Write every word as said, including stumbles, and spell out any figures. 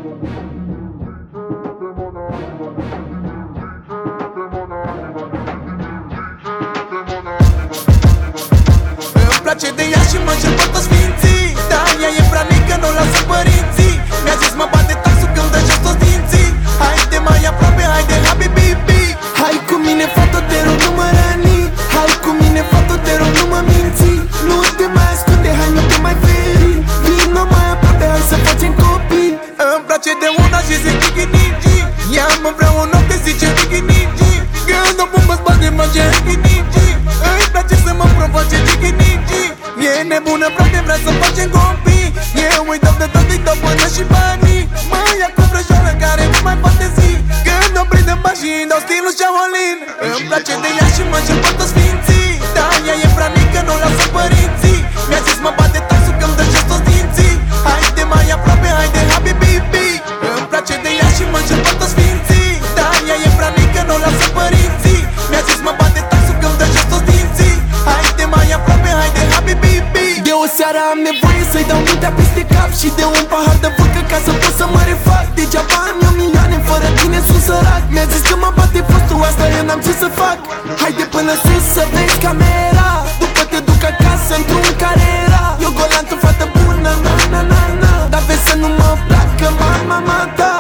Îmi place de ea și mă încerc pe toți sfinții, dar ea e prea mică, nu lasă părinții. Mi-a zis mă bate taxul când dă jos toți dinții. Haide mai aproape, haide habibibi. Hai cu mine, fată, te rog, nu mă răni. Hai cu mine, fată, te rog, nu mă minți. Nu te mai ascunde, hai, nu te mai feri. Vino mai aproape, hai să facem copii. Îmi place de una și zic ghinici. Ea mă vrea o noapte, zice ghinici. Când o pun mă-ți bate, mă ce ghinici. Îi place să mă provoace ghinici. E nebună, frate, vrea să facem copii. Eu îi dau de tot, îi dau până și banii. Mă ia cu vrăjoară care nu mai poate zi. Când o prind în bani și îi dau stilul Shaolin. Îmi place de ea și mă încerc pe toți sfinții, dar ea e prea mică, nu lasă părinții. Mi-a zis mă bate taxul când dă jos toți dinții. Haide mai aproape, haide habibibi. Îmi place de ea și mă încerc pe toți sfinții, dar ea e prea mică, nu lasă părinții. Mi-a zis mă bate taxul când dă jos toți dinții. Haide mai aproape, haide habibibi. De o seară am nevoie să-i dau mintea peste cap și de un pahar de vodka ca să pot să mă refac. Degeaba am eu milioane, fără tine sunt sărac. Mi-a zis că mă bate fostul, asta eu n-am ce să fac. Haide până sus să vezi camera, după te duc acasă într-un carera. Eu golantul, fată bună, na na na na, dar vezi să nu mă placă mama ta.